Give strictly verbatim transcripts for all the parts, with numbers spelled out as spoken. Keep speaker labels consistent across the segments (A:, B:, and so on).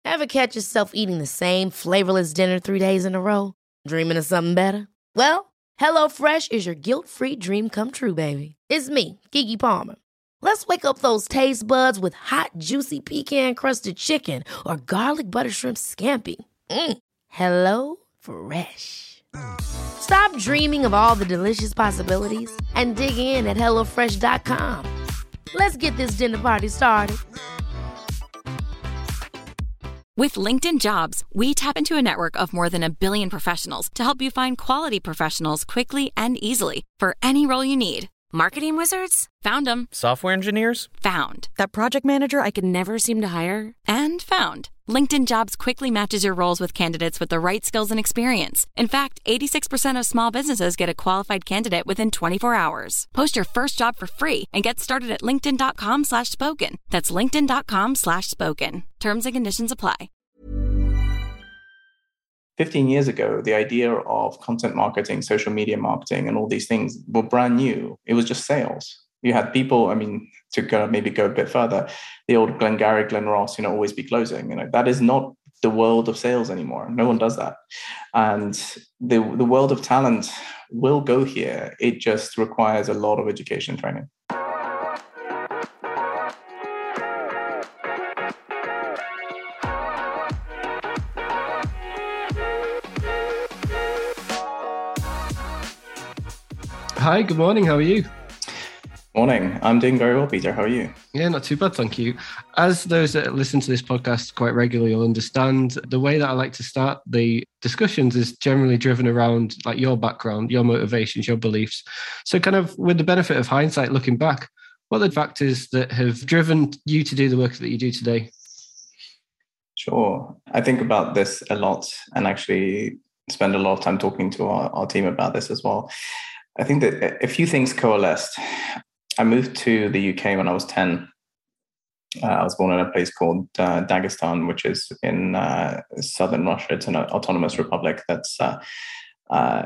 A: Ever catch yourself eating the same flavorless dinner three days in a row? Dreaming of something better? Well, HelloFresh is your guilt-free dream come true, baby. It's me, Keke Palmer. Let's wake up those taste buds with hot, juicy pecan-crusted chicken or garlic butter shrimp scampi. Mm. Hello Fresh. Stop dreaming of all the delicious possibilities and dig in at hello fresh dot com. Let's get this dinner party started.
B: With LinkedIn Jobs, we tap into a network of more than a billion professionals to help you find quality professionals quickly and easily for any role you need. Marketing wizards? Found them.
C: Software engineers?
B: Found. That project manager I could never seem to hire? And found. LinkedIn Jobs quickly matches your roles with candidates with the right skills and experience. In fact, eighty-six percent of small businesses get a qualified candidate within twenty-four hours. Post your first job for free and get started at linkedin.com slash spoken. That's linkedin.com slash spoken. Terms and conditions apply.
D: fifteen years ago, the idea of content marketing, social media marketing, and all these things were brand new. It was just sales. You had people, I mean, to go maybe go a bit further, the old Glengarry, Glen Ross, you know, always be closing. You know, that is not the world of sales anymore. No one does that. And the, the world of talent will go here. It just requires a lot of education training.
E: Hi, good morning. How are you?
D: Morning. I'm doing very well, Peter. How are you?
E: Yeah, not too bad, thank you. As those that listen to this podcast quite regularly will understand, the way that I like to start the discussions is generally driven around like your background, your motivations, your beliefs. So kind of with the benefit of hindsight, looking back, what are the factors that have driven you to do the work that you do today?
D: Sure. I think about this a lot and actually spend a lot of time talking to our, our team about this as well. I think that a few things coalesced. I moved to the U K when I was ten. Uh, I was born in a place called uh, Dagestan, which is in uh, southern Russia. It's an autonomous republic that's uh, uh,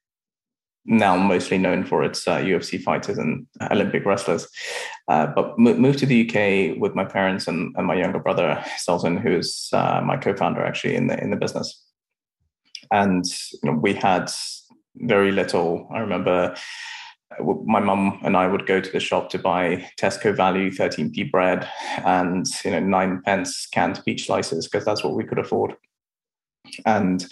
D: now mostly known for its uh, U F C fighters and Olympic wrestlers. Uh, but m- moved to the U K with my parents and, and my younger brother, Sultan, who's uh, my co-founder actually in the in the business. And you know, we had very little. I remember my mum and I would go to the shop to buy Tesco value thirteen p bread and you know nine pence canned peach slices because that's what we could afford. And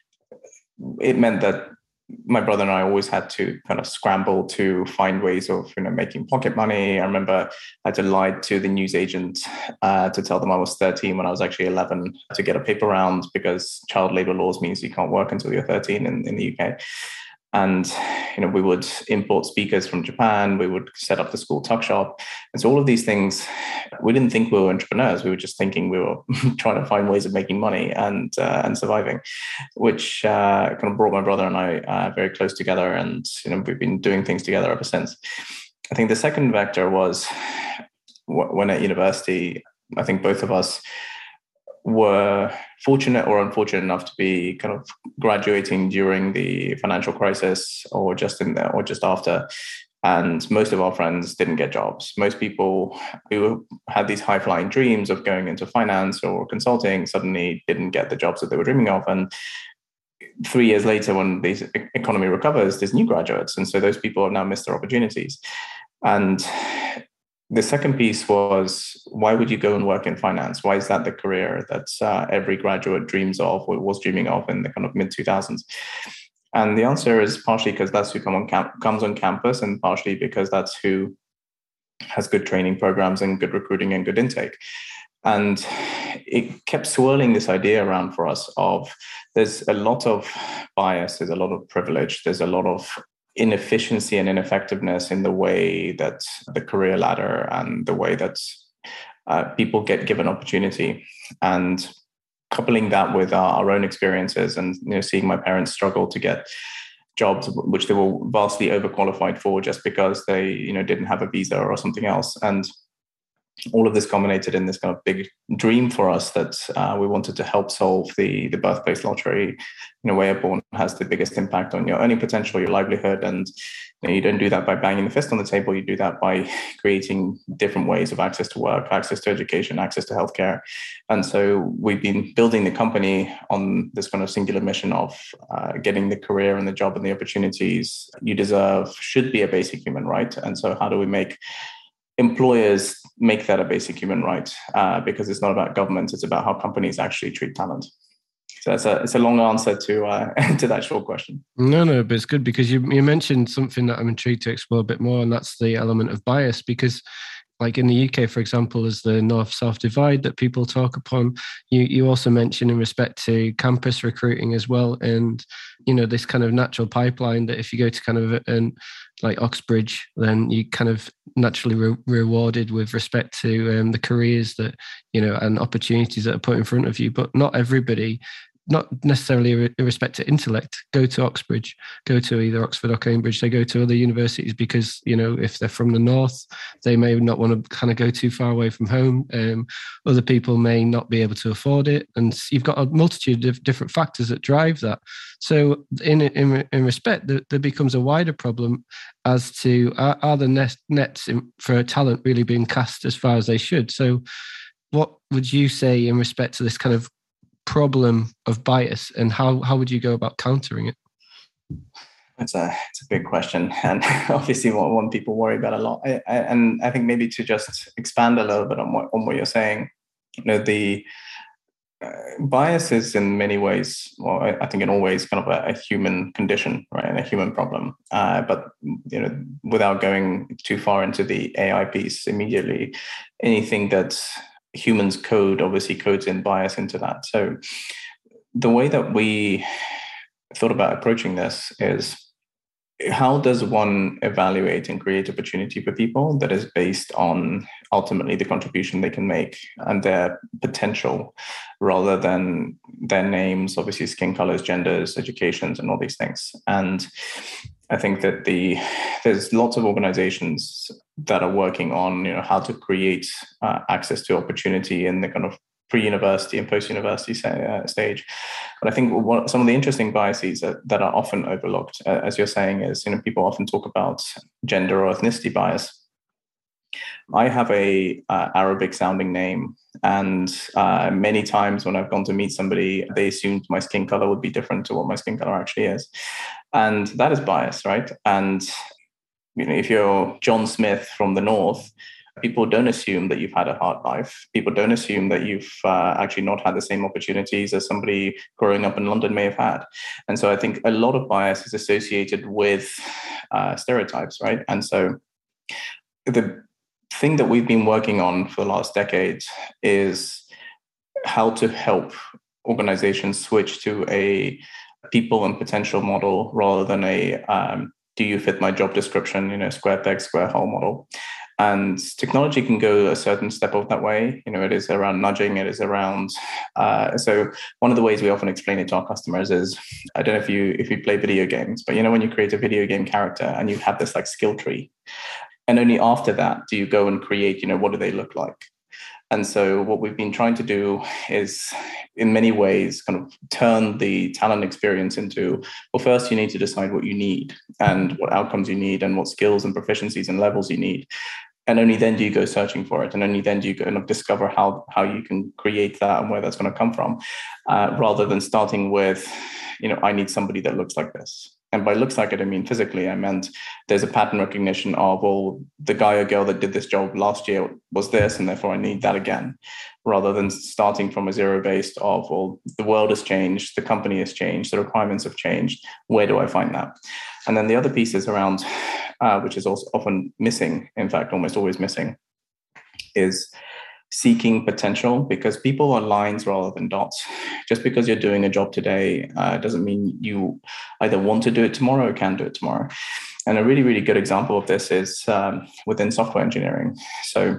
D: it meant that my brother and I always had to kind of scramble to find ways of you know making pocket money. I remember I had to lie to the newsagent uh, to tell them I was thirteen when I was actually eleven to get a paper round because child labor laws means you can't work until you're thirteen in, in the U K. And, you know, we would import speakers from Japan. We would set up the school tuck shop. And so all of these things, we didn't think we were entrepreneurs. We were just thinking we were trying to find ways of making money and uh, and surviving, which uh, kind of brought my brother and I uh, very close together. And, you know, we've been doing things together ever since. I think the second vector was when at university, I think both of us were fortunate or unfortunate enough to be kind of graduating during the financial crisis or just in there or just after. And most of our friends didn't get jobs. Most people who had these high flying dreams of going into finance or consulting suddenly didn't get the jobs that they were dreaming of. And three years later, when the economy recovers, there's new graduates. And so those people have now missed their opportunities. And the second piece was, why would you go and work in finance? Why is that the career that uh, every graduate dreams of or was dreaming of in the kind of mid two thousands? And the answer is partially because that's who come on camp- comes on campus and partially because that's who has good training programs and good recruiting and good intake. And it kept swirling this idea around for us of there's a lot of bias, there's a lot of privilege, there's a lot of inefficiency and ineffectiveness in the way that the career ladder and the way that uh, people get given opportunity. And coupling that with our, our own experiences and you know, seeing my parents struggle to get jobs which they were vastly overqualified for just because they you know didn't have a visa or something else. And all of this culminated in this kind of big dream for us that uh, we wanted to help solve the, the birthplace lottery in a way a born has the biggest impact on your earning potential, your livelihood. And you know, you don't do that by banging the fist on the table. You do that by creating different ways of access to work, access to education, access to healthcare. And so we've been building the company on this kind of singular mission of uh, getting the career and the job and the opportunities you deserve should be a basic human right. And so how do we make employers make that a basic human right? Uh, because it's not about government, it's about how companies actually treat talent. So it's a it's a long answer to uh, to that short question.
E: No, no, but it's good because you you mentioned something that I'm intrigued to explore a bit more, and that's the element of bias. Because, like in the U K, for example, there's the north-south divide that people talk upon. You you also mentioned in respect to campus recruiting as well, and you know this kind of natural pipeline that if you go to kind of an like Oxbridge, then you kind of naturally re- rewarded with respect to um, the careers that you know and opportunities that are put in front of you. But not everybody, not necessarily in respect to intellect, go to Oxbridge, go to either Oxford or Cambridge. They go to other universities because, you know, if they're from the north, they may not want to kind of go too far away from home. Um, other people may not be able to afford it. And you've got a multitude of different factors that drive that. So in in, in respect, there, there becomes a wider problem as to are, are the net, nets in, for talent really being cast as far as they should? So what would you say in respect to this kind of problem of bias, and how how would you go about countering it?
D: It's a it's a big question, and obviously one, one people worry about a lot. I, I, and I think maybe to just expand a little bit on what on what you're saying, you know, the uh, bias is in many ways, well, I, I think in all ways, kind of a, a human condition, right, and a human problem. Uh, but you know, without going too far into the A I piece immediately, anything that's humans code obviously codes in bias into that. So the way that we thought about approaching this is, how does one evaluate and create opportunity for people that is based on ultimately the contribution they can make and their potential, rather than their names, obviously skin colors, genders, educations, and all these things. And I think that the there's lots of organizations that are working on, you know, how to create uh, access to opportunity in the kind of pre-university and post-university uh, stage. But I think what, some of the interesting biases that, that are often overlooked, uh, as you're saying, is, you know, people often talk about gender or ethnicity bias. I have a uh, Arabic-sounding name, and uh, many times when I've gone to meet somebody, they assumed my skin color would be different to what my skin color actually is, and that is bias, right? And you know, if you're John Smith from the north, people don't assume that you've had a hard life. People don't assume that you've uh, actually not had the same opportunities as somebody growing up in London may have had. And so I think a lot of bias is associated with uh, stereotypes, right? And so the thing that we've been working on for the last decade is how to help organizations switch to a people and potential model rather than a um, do you fit my job description, you know, square peg, square hole model. And technology can go a certain step of that way. You know, it is around nudging. It is around. Uh, so one of the ways we often explain it to our customers is, I don't know if you if you play video games, but you know, when you create a video game character and you have this like skill tree, and only after that do you go and create, you know, what do they look like? And so what we've been trying to do is, in many ways, kind of turn the talent experience into, well, first you need to decide what you need and what outcomes you need and what skills and proficiencies and levels you need. And only then do you go searching for it. And only then do you kind of discover how, how you can create that and where that's going to come from, uh, rather than starting with, you know, I need somebody that looks like this. And by looks like it, I mean physically. I meant there's a pattern recognition of, well, the guy or girl that did this job last year was this, and therefore I need that again, rather than starting from a zero based of, well, the world has changed, the company has changed, the requirements have changed. Where do I find that? And then the other piece is around, uh, which is also often missing, in fact, almost always missing, is seeking potential, because people are lines rather than dots. Just because you're doing a job today uh, doesn't mean you either want to do it tomorrow or can do it tomorrow. And a really, really good example of this is um, within software engineering. So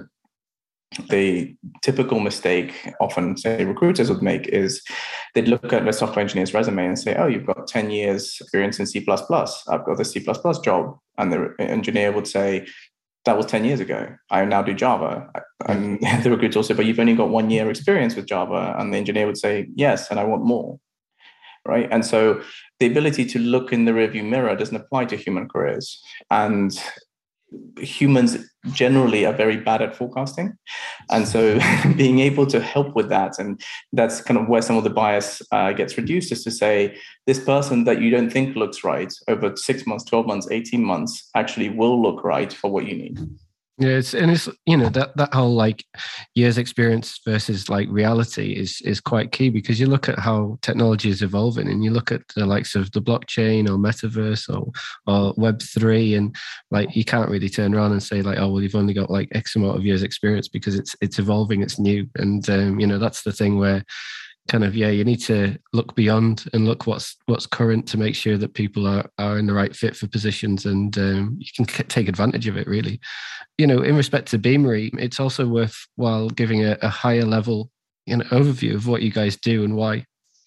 D: the typical mistake often, say, recruiters would make is they'd look at a software engineer's resume and say, oh, you've got ten years experience in C plus plus. I've got the C plus plus job. And the engineer would say, That was ten years ago. I now do Java. And the recruiter also, but you've only got one year experience with Java. And the engineer would say, yes, and I want more. Right. And so the ability to look in the rearview mirror doesn't apply to human careers. And humans generally are very bad at forecasting. And so being able to help with that, and that's kind of where some of the bias uh, gets reduced, is to say, this person that you don't think looks right over six months, twelve months, eighteen months actually will look right for what you need.
E: Yeah, it's and it's you know that that whole like years experience versus like reality is is quite key, because you look at how technology is evolving, and you look at the likes of the blockchain or metaverse or or Web three, and like you can't really turn around and say like, oh well, you've only got like X amount of years experience, because it's it's evolving, it's new, and um, you know that's the thing where kind of yeah you need to look beyond and look what's what's current to make sure that people are are in the right fit for positions, and um, you can take advantage of it really. You know, in respect to Beamery, it's also worthwhile giving a, a higher level, you know, overview of what you guys do and why.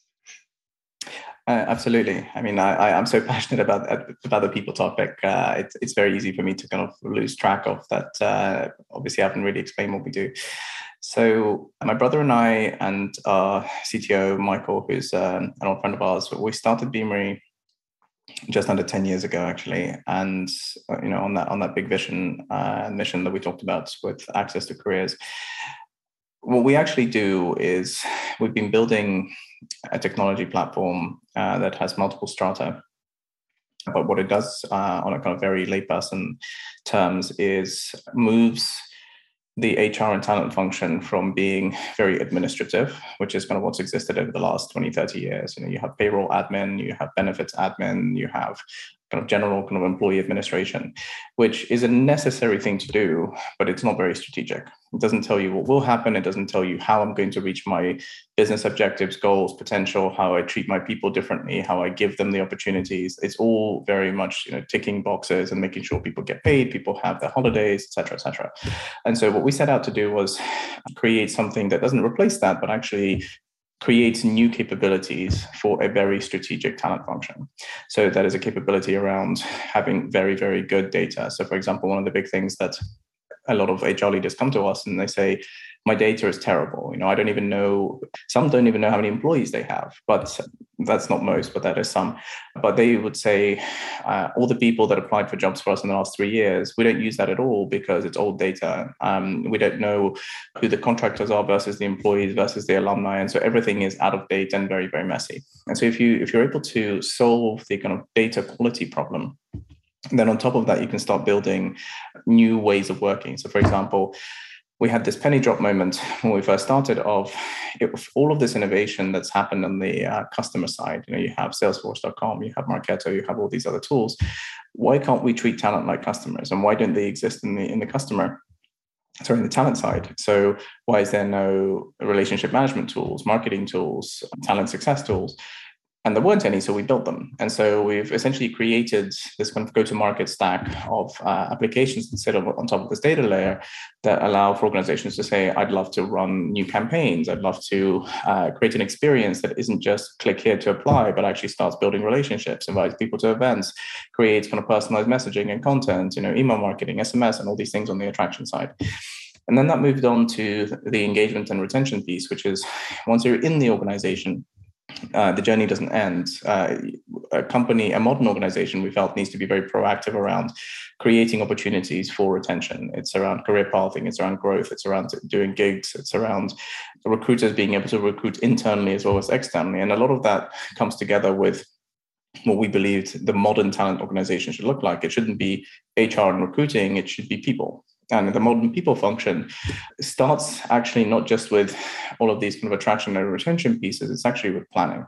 D: Uh, absolutely. I mean, I, I, I'm so passionate about about the people topic. Uh, it's it's very easy for me to kind of lose track of that. Uh, obviously, I haven't really explained what we do. So my brother and I and our C T O, Michael, who's um, an old friend of ours, we started Beamery just under ten years ago, actually. And, uh, you know, on that on that big vision uh, mission that we talked about with access to careers, what we actually do is we've been building a technology platform uh, that has multiple strata. But what it does uh, on a kind of very layperson terms is moves the H R and talent function from being very administrative, which is kind of what's existed over the last twenty, thirty years. You know, you have payroll admin, you have benefits admin, you have kind of general kind of employee administration, which is a necessary thing to do, but it's not very strategic. It doesn't tell you what will happen. It doesn't tell you how I'm going to reach my business objectives, goals, potential, how I treat my people differently, how I give them the opportunities. It's all very much, you know, ticking boxes and making sure people get paid, people have their holidays, et cetera, et cetera. And so what we set out to do was create something that doesn't replace that, but actually creates new capabilities for a very strategic talent function. So that is a capability around having very, very good data. So for example, one of the big things that a lot of H R leaders come to us and they say, my data is terrible. You know, I don't even know, some don't even know how many employees they have, but that's not most, but that is some. But they would say, uh, all the people that applied for jobs for us in the last three years, we don't use that at all because it's old data. Um, we don't know who the contractors are versus the employees versus the alumni. And so everything is out of date and very, very messy. And so if you, if you're able to solve the kind of data quality problem, then on top of that, you can start building new ways of working. So for example, we had this penny drop moment when we first started of it, all of this innovation that's happened on the uh, customer side. You know, you have Salesforce dot com, you have Marketo, you have all these other tools. Why can't we treat talent like customers? And why don't they exist in the in the customer, sorry, in the talent side? So why is there no relationship management tools, marketing tools, talent success tools? And there weren't any, so we built them. And so we've essentially created this kind of go-to-market stack of uh, applications instead of on top of this data layer that allow for organizations to say, I'd love to run new campaigns. I'd love to uh, create an experience that isn't just click here to apply, but actually starts building relationships, invites people to events, creates kind of personalized messaging and content, you know, email marketing, S M S, and all these things on the attraction side. And then that moved on to the engagement and retention piece, which is once you're in the organization, Uh, the journey doesn't end. Uh, a company, a modern organization, we felt needs to be very proactive around creating opportunities for retention. It's around career pathing, it's around growth, it's around doing gigs, it's around recruiters being able to recruit internally as well as externally. And a lot of that comes together with what we believed the modern talent organization should look like. It shouldn't be H R and recruiting, it should be people. And the modern people function starts actually not just with all of these kind of attraction and retention pieces, it's actually with planning.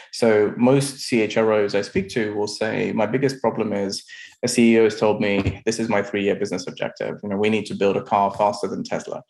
D: So most C H R Os I speak to will say, my biggest problem is a C E O has told me, this is my three-year business objective. You know, we need to build a car faster than Tesla.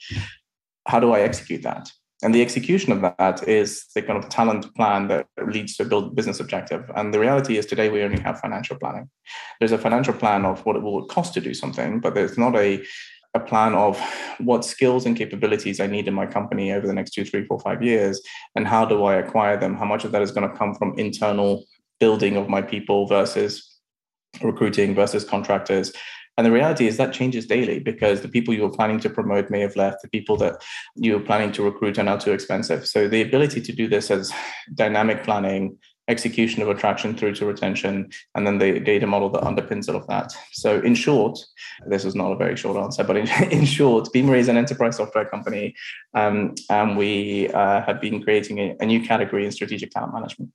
D: How do I execute that? And the execution of that is the kind of talent plan that leads to a build business objective. And the reality is today we only have financial planning. There's a financial plan of what it will cost to do something, but there's not a a plan of what skills and capabilities I need in my company over the next two, three, four, five years, and how do I acquire them? How much of that is going to come from internal building of my people versus recruiting versus contractors? And the reality is that changes daily because the people you were planning to promote may have left, the people that you were planning to recruit are now too expensive. So the ability to do this as dynamic planning, execution of attraction through to retention, and then the data model that underpins all of that. So in short, this is not a very short answer, but in, in short, Beamery is an enterprise software company, um, and we uh, have been creating a, a new category in strategic talent management.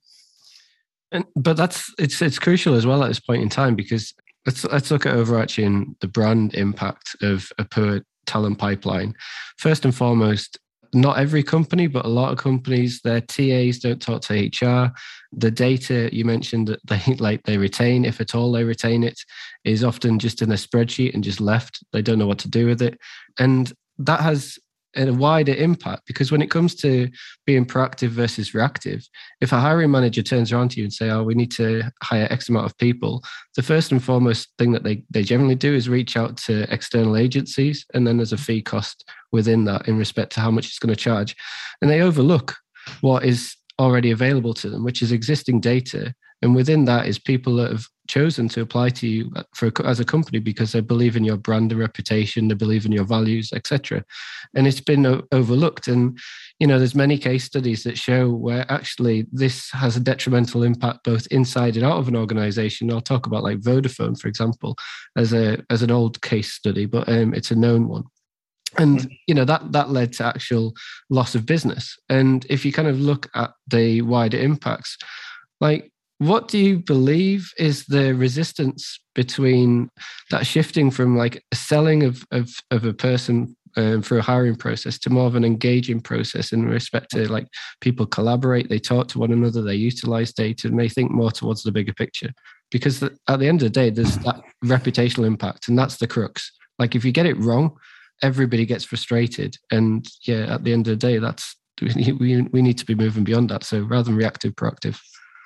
E: And, but that's it's it's crucial as well at this point in time, because let's let's look at overarching the brand impact of a poor talent pipeline. First and foremost, not every company, but a lot of companies, their T As don't talk to H R. The data you mentioned that they like they retain, if at all they retain it, is often just in a spreadsheet and just left. They don't know what to do with it. And that has a wider impact, because when it comes to being proactive versus reactive, if a hiring manager turns around to you and say, oh, we need to hire X amount of people, the first and foremost thing that they, they generally do is reach out to external agencies, and then there's a fee cost within that in respect to how much it's going to charge. And they overlook what is already available to them, which is existing data. And within that is people that have chosen to apply to you for as a company because they believe in your brand and reputation, they believe in your values, et cetera. And it's been overlooked. And, you know, there's many case studies that show where actually this has a detrimental impact both inside and out of an organization. I'll talk about like Vodafone, for example, as a as an old case study, but um, it's a known one. And, you know, that that led to actual loss of business. And if you kind of look at the wider impacts, like, what do you believe is the resistance between that shifting from like a selling of of, of a person um, for a hiring process to more of an engaging process in respect to like people collaborate, they talk to one another, they utilize data, and they think more towards the bigger picture? Because the, at the end of the day, there's that reputational impact, and that's the crux. Like if you get it wrong, everybody gets frustrated, and yeah, at the end of the day, that's we we, we need to be moving beyond that. So rather than reactive, proactive.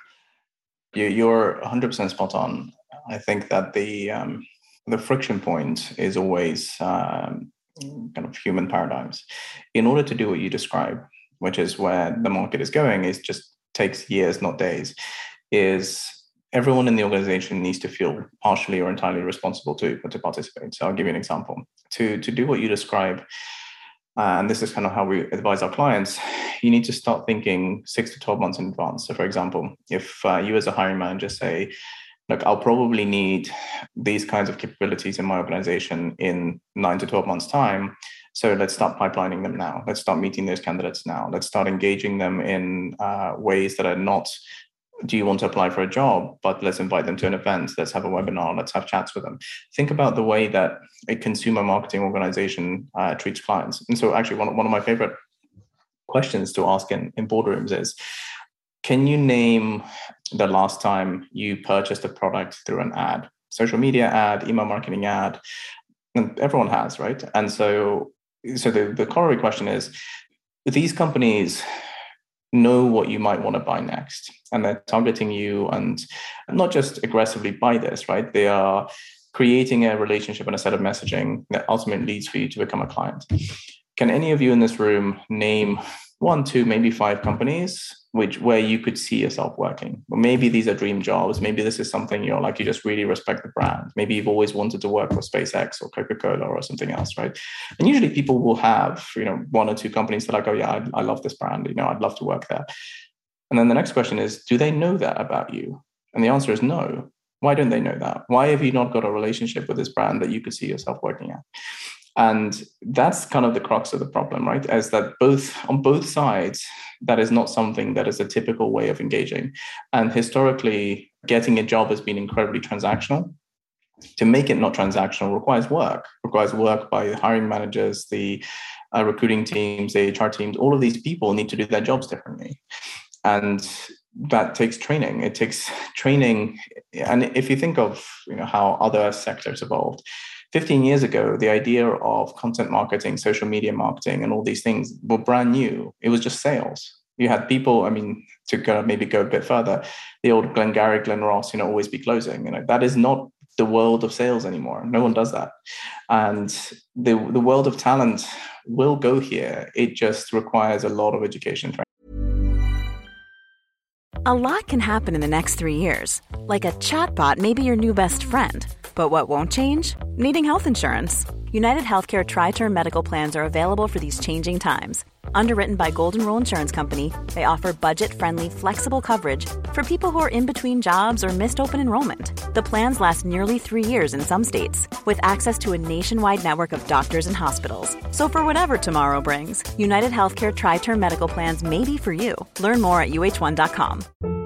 D: You're one hundred percent spot on. I think that the um, the friction point is always um, kind of human paradigms. In order to do what you describe, which is where the market is going, is just takes years, not days, is everyone in the organization needs to feel partially or entirely responsible to, to participate. So I'll give you an example. To, to do what you describe, Uh, and this is kind of how we advise our clients, you need to start thinking six to twelve months in advance. So for example, if uh, you as a hiring manager say, look, I'll probably need these kinds of capabilities in my organization in nine to twelve months time. So let's start pipelining them now. Let's start meeting those candidates now. Let's start engaging them in uh, ways that are not, do you want to apply for a job, but let's invite them to an event. Let's have a webinar. Let's have chats with them. Think about the way that a consumer marketing organization uh, treats clients. And so actually one, one of my favorite questions to ask in, in boardrooms is, can you name the last time you purchased a product through an ad? Social media ad, email marketing ad, and everyone has, right? And so, so the, the corollary question is, these companies know what you might want to buy next, and they're targeting you, and not just aggressively buy this, right? They are creating a relationship and a set of messaging that ultimately leads for you to become a client. Can any of you in this room name one, two, maybe five companies which where you could see yourself working? Well, maybe these are dream jobs. Maybe this is something you're like, you just really respect the brand. Maybe you've always wanted to work for SpaceX or Coca-Cola or something else, right? And usually people will have, you know, one or two companies that are like, oh yeah, I, I love this brand. You know, I'd love to work there. And then the next question is, do they know that about you? And the answer is no. Why don't they know that? Why have you not got a relationship with this brand that you could see yourself working at? And that's kind of the crux of the problem, right? Is that both on both sides, that is not something that is a typical way of engaging. And historically, getting a job has been incredibly transactional. To make it not transactional requires work, requires work by hiring managers, the uh, recruiting teams, the H R teams. All of these people need to do their jobs differently. And that takes training. It takes training. And if you think of, you know, how other sectors evolved, fifteen years ago, the idea of content marketing, social media marketing, and all these things were brand new. It was just sales. You had people, I mean, to go, maybe go a bit further, the old Glengarry, Glen Ross, you know, always be closing. You know, that is not the world of sales anymore. No one does that. And the, the world of talent will go here. It just requires a lot of education.
C: A lot can happen in the next three years. Like a chatbot may be your new best friend.
B: But what won't change? Needing health insurance. United Healthcare Tri-Term Medical Plans are available for these changing times. Underwritten by Golden Rule Insurance Company, they offer budget-friendly, flexible coverage for people who are in between jobs or missed open enrollment. The plans last nearly three years in some states, with access to a nationwide network of doctors and hospitals. So for whatever tomorrow brings, United Healthcare Tri-Term Medical Plans may be for you. Learn more at U H one dot com.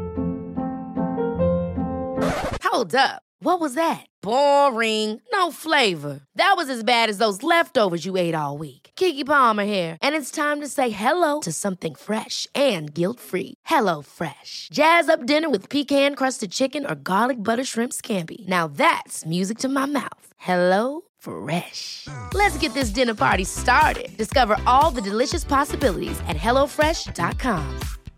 A: Hold up. What was that? Boring. No flavor. That was as bad as those leftovers you ate all week. Keke Palmer here, and it's time to say hello to something fresh and guilt-free. Hello Fresh. Jazz up dinner with pecan-crusted chicken or garlic butter shrimp scampi. Now that's music to my mouth. Hello Fresh. Let's get this dinner party started. Discover all the delicious possibilities at hello fresh dot com.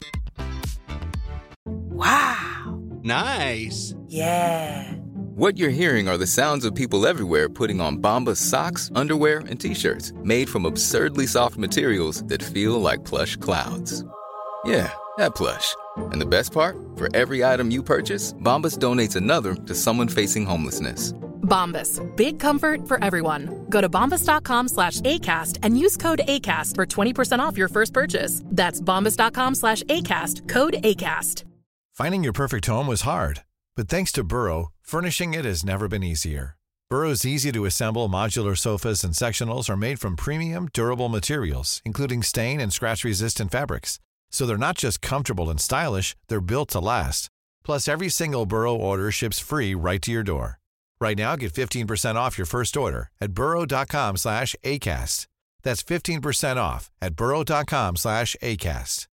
C: Wow.
F: Nice.
C: Yeah.
G: What you're hearing are the sounds of people everywhere putting on Bombas socks, underwear, and T-shirts made from absurdly soft materials that feel like plush clouds. Yeah, that plush. And the best part? For every item you purchase, Bombas donates another to someone facing homelessness.
H: Bombas. Big comfort for everyone. Go to bombas.com slash ACAST and use code ACAST for twenty percent off your first purchase. That's bombas.com slash ACAST. Code ACAST.
I: Finding your perfect home was hard, but thanks to Burrow, furnishing it has never been easier. Burrow's easy-to-assemble modular sofas and sectionals are made from premium, durable materials, including stain and scratch-resistant fabrics. So they're not just comfortable and stylish, they're built to last. Plus, every single Burrow order ships free right to your door. Right now, get fifteen percent off your first order at burrow.com slash ACAST. That's fifteen percent off at burrow.com slash ACAST.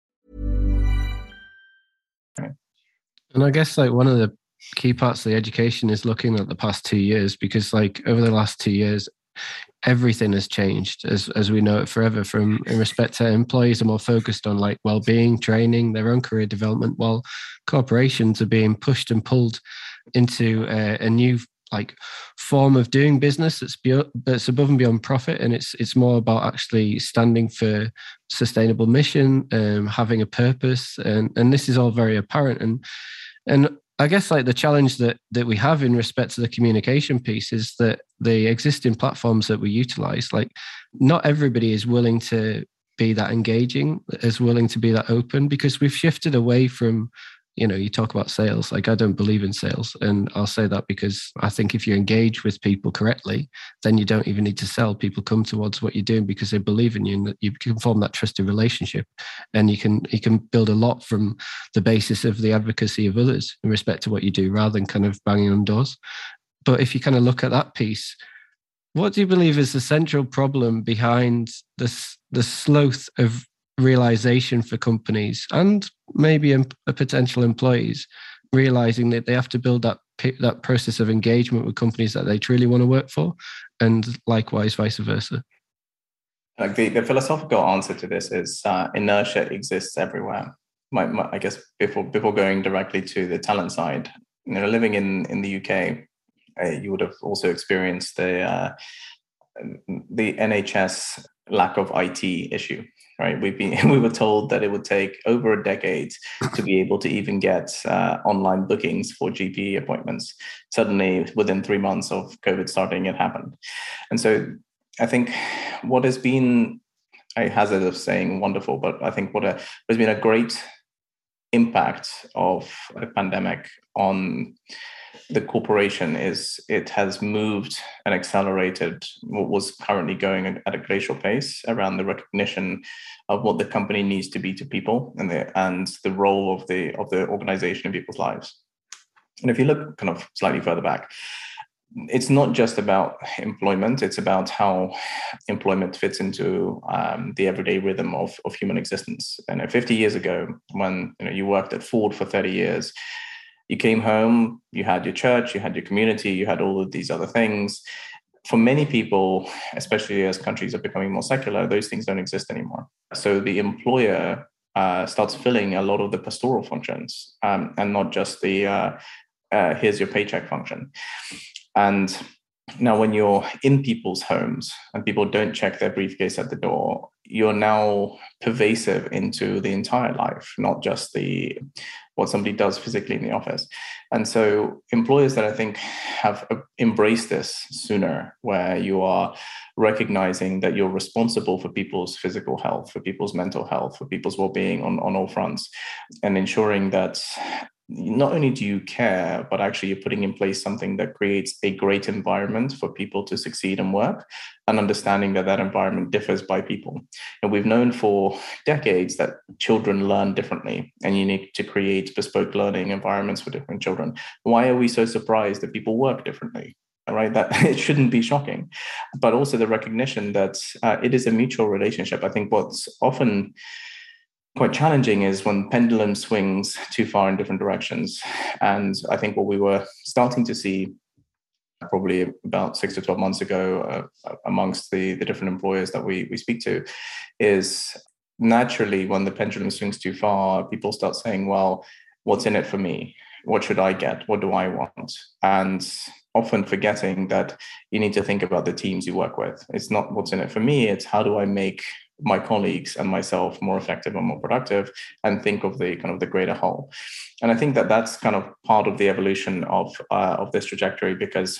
E: And I guess like one of the key parts of the education is looking at the past two years, because like over the last two years, everything has changed as as we know it forever. From in respect to employees are more focused on like well-being, training, their own career development, while corporations are being pushed and pulled into a, a new like form of doing business that's be- that's above and beyond profit, and it's it's more about actually standing for sustainable mission, um, having a purpose, and and this is all very apparent. And and I guess like the challenge that that we have in respect to the communication piece is that the existing platforms that we utilize, like not everybody is willing to be that engaging, is willing to be that open, because we've shifted away from, you know, you talk about sales. Like I don't believe in sales. And I'll say that because I think if you engage with people correctly, then you don't even need to sell. People come towards what you're doing because they believe in you, and that you can form that trusted relationship. And you can you can build a lot from the basis of the advocacy of others in respect to what you do, rather than kind of banging on doors. But if you kind of look at that piece, what do you believe is the central problem behind this the sloth of realization for companies and maybe a, a potential employees realizing that they have to build that that process of engagement with companies that they truly want to work for, and likewise vice versa?
D: Like the, the philosophical answer to this is uh, inertia exists everywhere. My, my, I guess before before going directly to the talent side, you know, living in in the U K, uh, you would have also experienced the uh, the N H S lack of I T issue. Right, we've been we were told that it would take over a decade to be able to even get uh, online bookings for G P appointments. Suddenly, within three months of COVID starting, it happened. And so, I think what has been, I hazard of saying wonderful, but I think what a, has been a great impact of the pandemic on the corporation is it has moved and accelerated what was currently going at a glacial pace around the recognition of what the company needs to be to people and the and the role of the of the organization in people's lives. And if you look kind of slightly further back, it's not just about employment, it's about how employment fits into um, the everyday rhythm of, of human existence. And fifty years ago, when you know you worked at Ford for thirty years, you came home, you had your church, you had your community, you had all of these other things. For many people, especially as countries are becoming more secular, those things don't exist anymore. So the employer uh, starts filling a lot of the pastoral functions um, and not just the uh, uh, here's your paycheck function. And now when you're in people's homes and people don't check their briefcase at the door, you're now pervasive into the entire life, not just the what somebody does physically in the office. And so employers that I think have embraced this sooner, where you are recognizing that you're responsible for people's physical health, for people's mental health, for people's well-being on, on all fronts, and ensuring that not only do you care, but actually you're putting in place something that creates a great environment for people to succeed and work, and understanding that that environment differs by people. And we've known for decades that children learn differently, and you need to create bespoke learning environments for different children. Why are we so surprised that people work differently? Right, that it shouldn't be shocking, but also the recognition that uh, it is a mutual relationship. I think what's often quite challenging is when pendulum swings too far in different directions. And I think what we were starting to see probably about six to twelve months ago uh, amongst the, the different employers that we, we speak to is naturally when the pendulum swings too far, people start saying, well, what's in it for me? What should I get? What do I want? And often forgetting that you need to think about the teams you work with. It's not what's in it for me, it's how do I make my colleagues and myself more effective and more productive, and think of the kind of the greater whole. And I think that that's kind of part of the evolution of uh, of this trajectory, because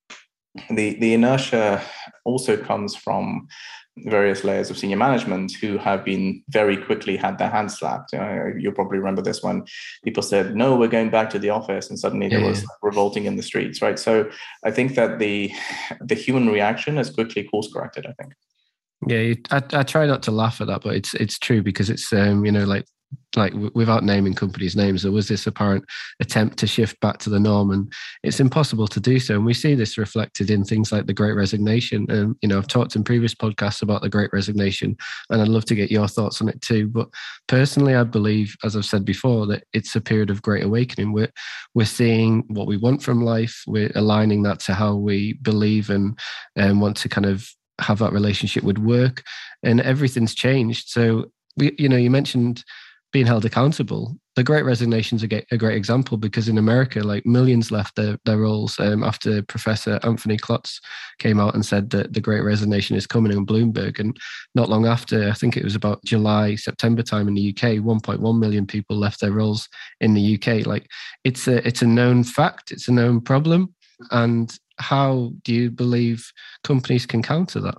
D: the the inertia also comes from various layers of senior management who have been very quickly had their hands slapped. You know, you'll probably remember this when people said, no, we're going back to the office, and suddenly there yeah, was yeah. revolting in the streets, right? So I think that the the human reaction has quickly course corrected, I think.
E: Yeah, I, I try not to laugh at that, but it's it's true, because it's um you know like like w- without naming companies' names, there was this apparent attempt to shift back to the norm, and it's impossible to do so. And we see this reflected in things like the Great Resignation. And you know, I've talked in previous podcasts about the Great Resignation, and I'd love to get your thoughts on it too. But personally, I believe, as I've said before, that it's a period of great awakening. We're we're seeing what we want from life. We're aligning that to how we believe and and want to kind of have that relationship with work, and everything's changed. So we, you know, you mentioned being held accountable. The Great Resignation is a, a great example, because in America, like millions left their, their roles um, after Professor Anthony Klotz came out and said that the Great Resignation is coming on Bloomberg. And not long after, I think it was about July, September time in the U K, one point one million people left their roles in the U K. Like it's a, it's a known fact, it's a known problem. And how do you believe companies can counter that?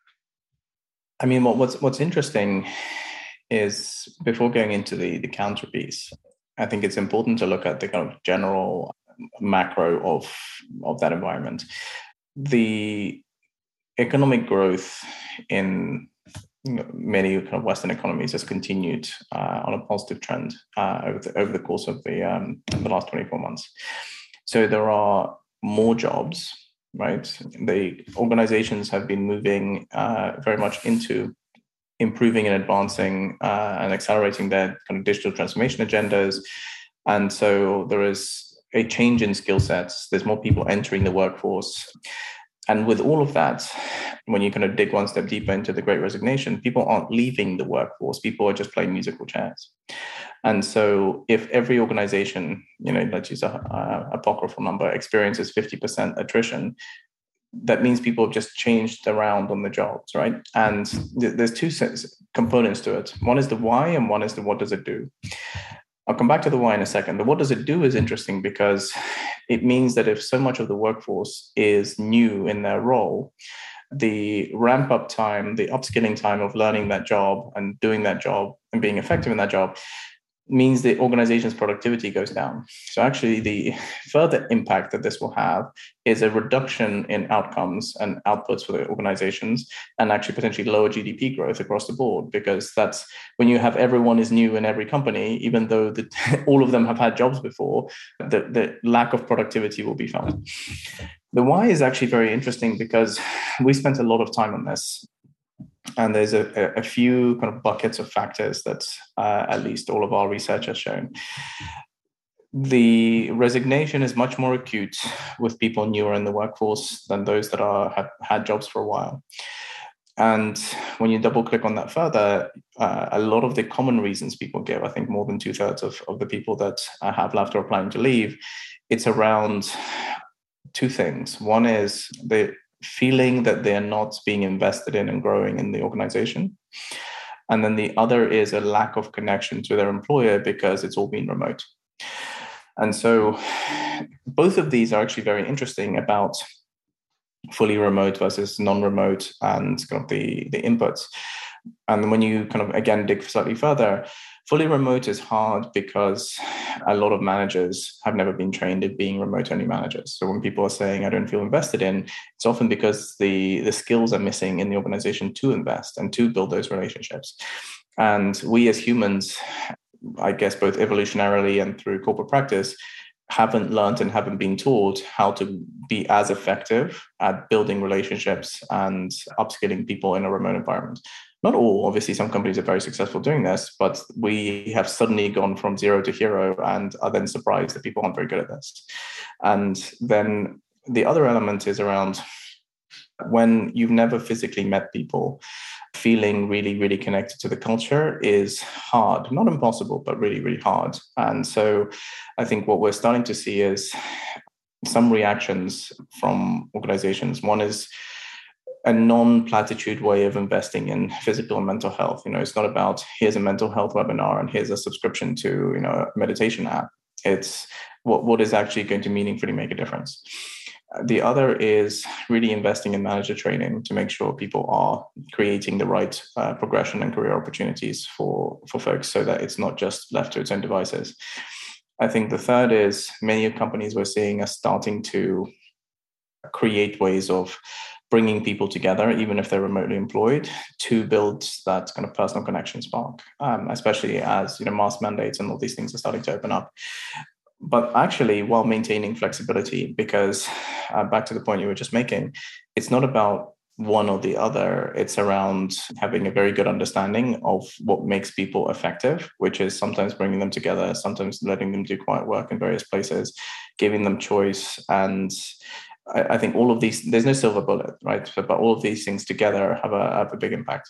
D: I mean, what, what's what's interesting is, before going into the, the counter piece, I think it's important to look at the kind of general macro of, of that environment. The economic growth in you know, many kind of Western economies has continued uh, on a positive trend uh, over, the, over the course of the, um, the last twenty-four months. So there are more jobs, right? The organizations have been moving uh, very much into improving and advancing uh, and accelerating their kind of digital transformation agendas. And so there is a change in skill sets. There's more people entering the workforce. And with all of that, when you kind of dig one step deeper into the Great Resignation, people aren't leaving the workforce. People are just playing musical chairs. And so if every organization, you know, let's use a, a apocryphal number, experiences fifty percent attrition, that means people have just changed around on the jobs, right? And th- there's two components to it. One is the why, and one is the what does it do? I'll come back to the why in a second. The what does it do is interesting, because it means that if so much of the workforce is new in their role, the ramp up time, the upskilling time of learning that job and doing that job and being effective in that job means the organization's productivity goes down. So actually the further impact that this will have is a reduction in outcomes and outputs for the organizations, and actually potentially lower G D P growth across the board, because that's when you have everyone is new in every company, even though the, all of them have had jobs before, the, the lack of productivity will be felt. The why is actually very interesting, because we spent a lot of time on this. And there's a, a few kind of buckets of factors that uh, at least all of our research has shown. The resignation is much more acute with people newer in the workforce than those that are have had jobs for a while. And when you double click on that further, uh, a lot of the common reasons people give, I think more than two thirds of, of the people that uh, have left or are planning to leave, it's around two things. One is the feeling that they are not being invested in and growing in the organization. And then the other is a lack of connection to their employer because it's all been remote. And so both of these are actually very interesting about fully remote versus non-remote and kind of the, the inputs. And when you kind of, again, dig slightly further, fully remote is hard because a lot of managers have never been trained in being remote-only managers. So when people are saying, I don't feel invested in, it's often because the, the skills are missing in the organization to invest and to build those relationships. And we as humans, I guess, both evolutionarily and through corporate practice, haven't learned and haven't been taught how to be as effective at building relationships and upskilling people in a remote environment. Not all, obviously, some companies are very successful doing this, but we have suddenly gone from zero to hero and are then surprised that people aren't very good at this. And then the other element is around when you've never physically met people, feeling really, really connected to the culture is hard, not impossible, but really, really hard. And so I think what we're starting to see is some reactions from organizations. One is a non-platitude way of investing in physical and mental health. You know, it's not about here's a mental health webinar and here's a subscription to, you know, a meditation app. It's what, what is actually going to meaningfully make a difference. The other is really investing in manager training to make sure people are creating the right uh, progression and career opportunities for, for folks so that it's not just left to its own devices. I think the third is many companies we're seeing are starting to create ways of bringing people together, even if they're remotely employed, to build that kind of personal connection spark, um, especially as, you know, mask mandates and all these things are starting to open up. But actually, while maintaining flexibility, because uh, back to the point you were just making, it's not about one or the other. It's around having a very good understanding of what makes people effective, which is sometimes bringing them together, sometimes letting them do quiet work in various places, giving them choice. And I, I think all of these, there's no silver bullet, right? But all of these things together have a, have a big impact.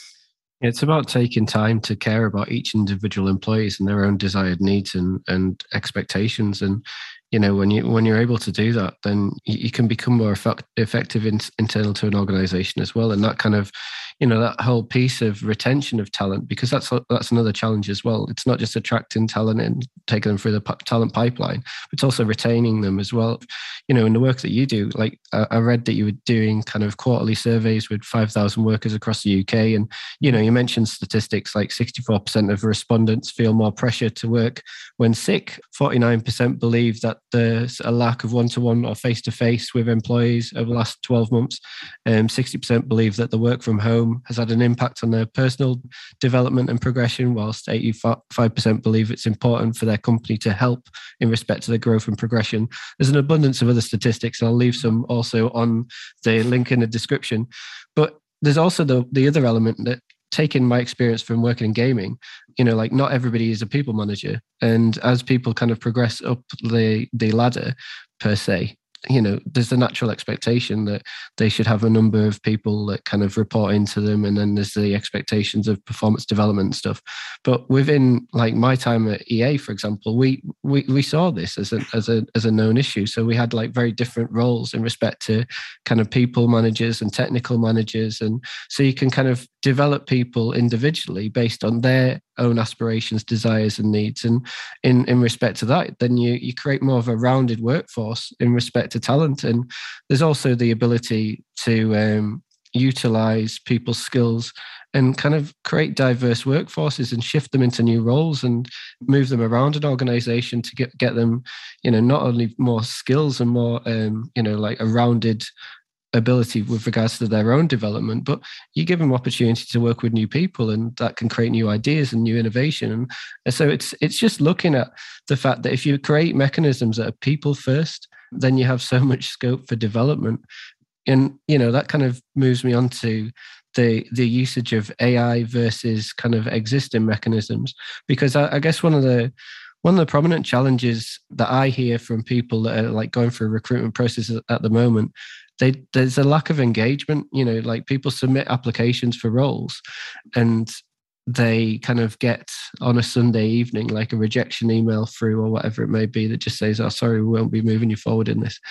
E: It's about taking time to care about each individual employees and their own desired needs and, and expectations. And, you know, when you when you're able to do that, then you, you can become more effect, effective in, internal to an organization as well. And that kind of, you know, that whole piece of retention of talent, because that's that's another challenge as well. It's not just attracting talent and taking them through the p- talent pipeline, but it's also retaining them as well. You know, in the work that you do, like I, I read that you were doing kind of quarterly surveys with five thousand workers across the U K. And, you know, you mentioned statistics like sixty-four percent of respondents feel more pressure to work when sick. forty-nine percent believe that there's a lack of one-to-one or face-to-face with employees over the last twelve months. Um, sixty percent believe that the work from home has had an impact on their personal development and progression, whilst eighty-five percent believe it's important for their company to help in respect to their growth and progression. There's an abundance of other statistics, and I'll leave some also on the link in the description. But there's also the, the other element that, taking my experience from working in gaming, you know, like not everybody is a people manager. And as people kind of progress up the, the ladder per se, you know, there's a natural expectation that they should have a number of people that kind of report into them. And then there's the expectations of performance development and stuff. But within like my time at E A, for example, we we we saw this as a as a as a known issue. So we had like very different roles in respect to kind of people managers and technical managers. And so you can kind of develop people individually based on their own aspirations, desires and needs. And in, in respect to that, then you, you create more of a rounded workforce in respect to talent. And there's also the ability to um, utilize people's skills and kind of create diverse workforces and shift them into new roles and move them around an organization to get, get them, you know, not only more skills and more, um, you know, like a rounded ability with regards to their own development, but you give them opportunity to work with new people, and that can create new ideas and new innovation. And so it's it's just looking at the fact that if you create mechanisms that are people first, then you have so much scope for development. And, you know, that kind of moves me on to the the usage of A I versus kind of existing mechanisms, because I, I guess one of the One of the prominent challenges that I hear from people that are like going through recruitment processes at the moment, they, there's a lack of engagement. You know, like people submit applications for roles and they kind of get on a Sunday evening, like a rejection email through or whatever it may be that just says, oh, sorry, we won't be moving you forward in this.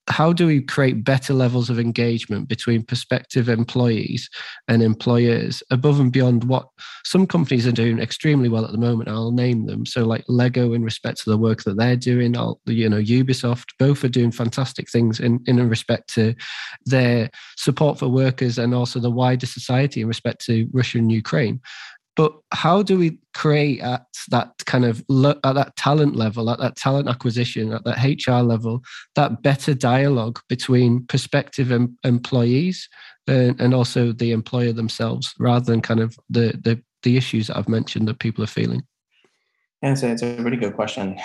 E: how do we create better levels of engagement between prospective employees and employers above and beyond what some companies are doing extremely well at the moment? I'll name them. So like Lego in respect to the work that they're doing, I'll, you know, Ubisoft, both are doing fantastic things in, in respect to their support for workers and also the wider society in respect to Russia and Ukraine. But how do we create at that kind of, at that talent level, at that talent acquisition, at that H R level, that better dialogue between prospective em- employees and, and also the employer themselves, rather than kind of the, the, the issues that I've mentioned that people are feeling?
D: Yeah, it's a, it's a really good question.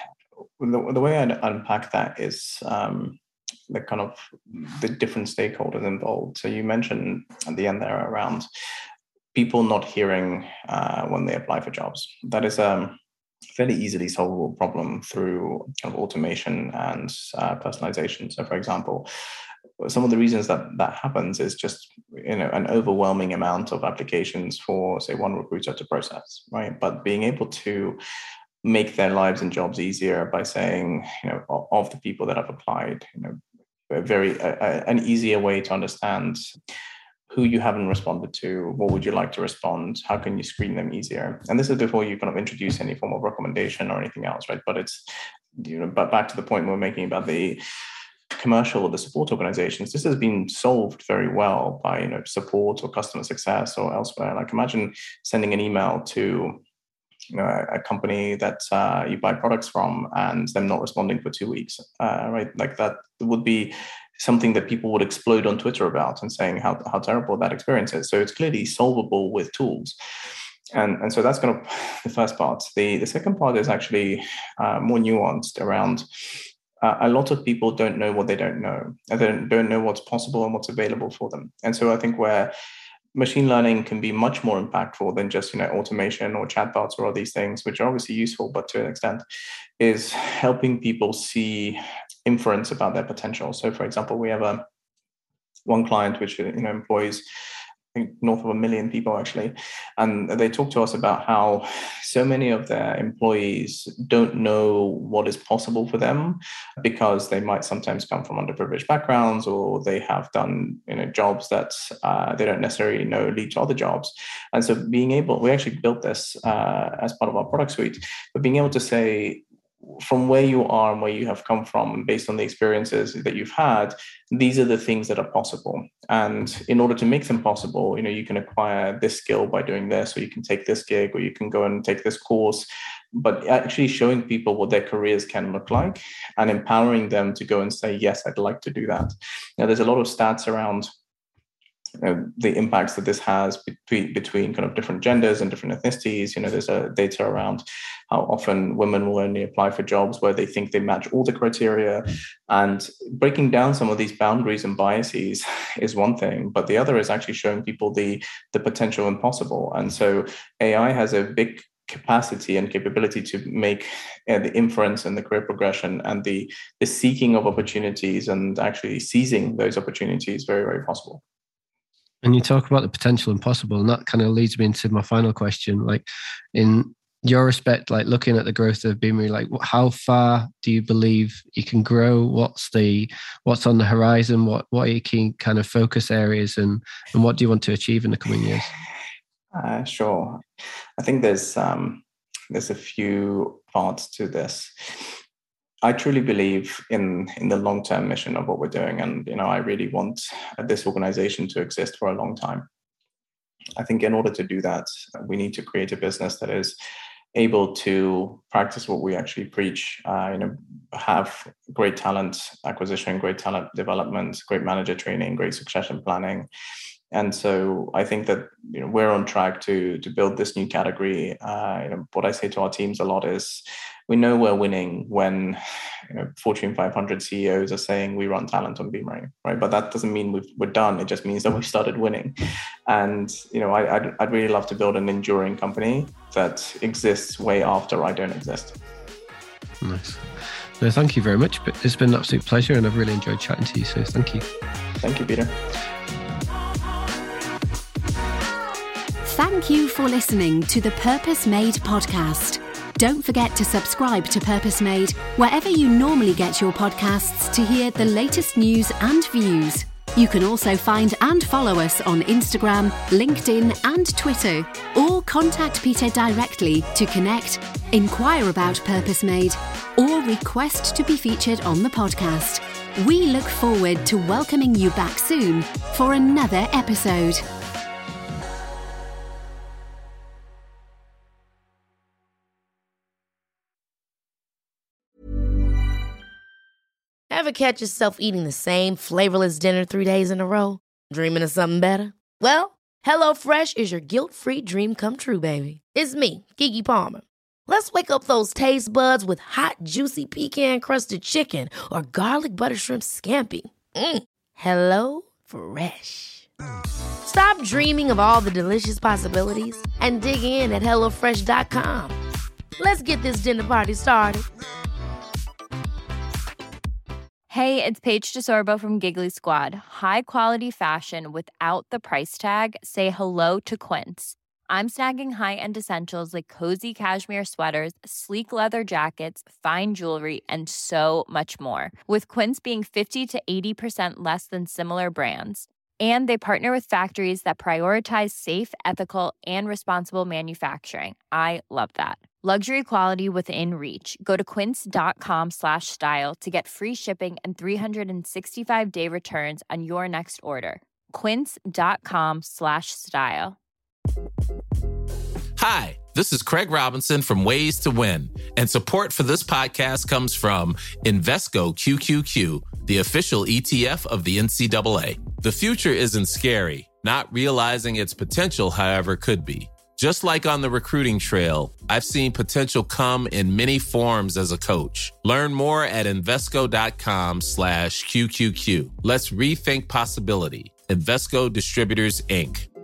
D: The, the way I'd unpack that is um, the kind of the different stakeholders involved. So you mentioned at the end there around people not hearing uh, when they apply for jobs. That is a fairly easily solvable problem through kind of automation and uh, personalization. So, for example, some of the reasons that that happens is just, you know, an overwhelming amount of applications for, say, one recruiter to process, right? But being able to make their lives and jobs easier by saying, you know, of the people that have applied, you know, a very a, a, an easier way to understand who you haven't responded to, what would you like to respond, how can you screen them easier? And this is before you kind of introduce any form of recommendation or anything else, right? But it's, you know, but back to the point we're making about the commercial or the support organizations, this has been solved very well by, you know, support or customer success or elsewhere. Like imagine sending an email to, you know, a, a company that uh, you buy products from and them not responding for two weeks, uh, right? Like that would be something that people would explode on Twitter about and saying how, how terrible that experience is. So it's clearly solvable with tools. And, and so that's kind of the first part. The, the second part is actually uh, more nuanced around uh, a lot of people don't know what they don't know. And they don't, don't know what's possible and what's available for them. And so I think where machine learning can be much more impactful than just, you know, automation or chatbots or all these things, which are obviously useful, but to an extent, is helping people see inference about their potential. So, for example, we have a one client which, you know, employs I think north of a million people actually, and they talk to us about how so many of their employees don't know what is possible for them because they might sometimes come from underprivileged backgrounds or they have done, you know, jobs that uh, they don't necessarily know lead to other jobs. And so being able, we actually built this uh, as part of our product suite, but being able to say, from where you are and where you have come from, based on the experiences that you've had, these are the things that are possible. And in order to make them possible, you know, you can acquire this skill by doing this, or you can take this gig, or you can go and take this course. But actually showing people what their careers can look like and empowering them to go and say, yes, I'd like to do that. Now, there's a lot of stats around you know, the impacts that this has between between kind of different genders and different ethnicities. You know, there's a data around how often women will only apply for jobs where they think they match all the criteria. And breaking down some of these boundaries and biases is one thing, but the other is actually showing people the the potential and possible. And so A I has a big capacity and capability to make uh, the inference and the career progression and the the seeking of opportunities and actually seizing those opportunities very, very possible.
E: And you talk about the potential and possible, and that kind of leads me into my final question. Like, in your respect, like looking at the growth of Beamery, like how far do you believe you can grow? What's the what's on the horizon? What what are your key kind of focus areas, and and what do you want to achieve in the coming years?
D: Uh, sure, I think there's um, there's a few parts to this. I truly believe in in the long-term mission of what we're doing. And, you know, I really want this organization to exist for a long time. I think in order to do that, we need to create a business that is able to practice what we actually preach, uh, you know, have great talent acquisition, great talent development, great manager training, great succession planning. And so I think that, you know, we're on track to to build this new category. Uh, you know, what I say to our teams a lot is, we know we're winning when, you know, Fortune five hundred C E Os are saying we run talent on Beamery, right? But that doesn't mean we've, we're done. It just means that we've started winning. And, you know, I, I'd, I'd really love to build an enduring company that exists way after I don't exist.
E: Nice. No, thank you very much. It's been an absolute pleasure, and I've really enjoyed chatting to you. So thank you.
D: Thank you, Peter.
F: Thank you for listening to the Purpose Made podcast. Don't forget to subscribe to Purpose Made wherever you normally get your podcasts to hear the latest news and views. You can also find and follow us on Instagram, LinkedIn and Twitter, or contact Peter directly to connect, inquire about Purpose Made, or request to be featured on the podcast. We look forward to welcoming you back soon for another episode.
A: Ever catch yourself eating the same flavorless dinner three days in a row? Dreaming of something better? Well, HelloFresh is your guilt-free dream come true, baby. It's me, Keke Palmer. Let's wake up those taste buds with hot, juicy pecan-crusted chicken or garlic butter shrimp scampi. Mm. Hello Fresh. Stop dreaming of all the delicious possibilities and dig in at hello fresh dot com. Let's get this dinner party started.
J: Hey, it's Paige DeSorbo from Giggly Squad. High quality fashion without the price tag. Say hello to Quince. I'm snagging high-end essentials like cozy cashmere sweaters, sleek leather jackets, fine jewelry, and so much more. With Quince being fifty to eighty percent less than similar brands. And they partner with factories that prioritize safe, ethical, and responsible manufacturing. I love that. Luxury quality within reach. Go to quince.com slash style to get free shipping and three sixty-five day returns on your next order. Quince.com slash style.
K: Hi, this is Craig Robinson from Ways to Win, and support for this podcast comes from Invesco Q Q Q, the official E T F of the N C double A. The future isn't scary. Not realizing its potential, however, could be. Just like on the recruiting trail, I've seen potential come in many forms as a coach. Learn more at Invesco.com slash QQQ. Let's rethink possibility. Invesco Distributors, Incorporated.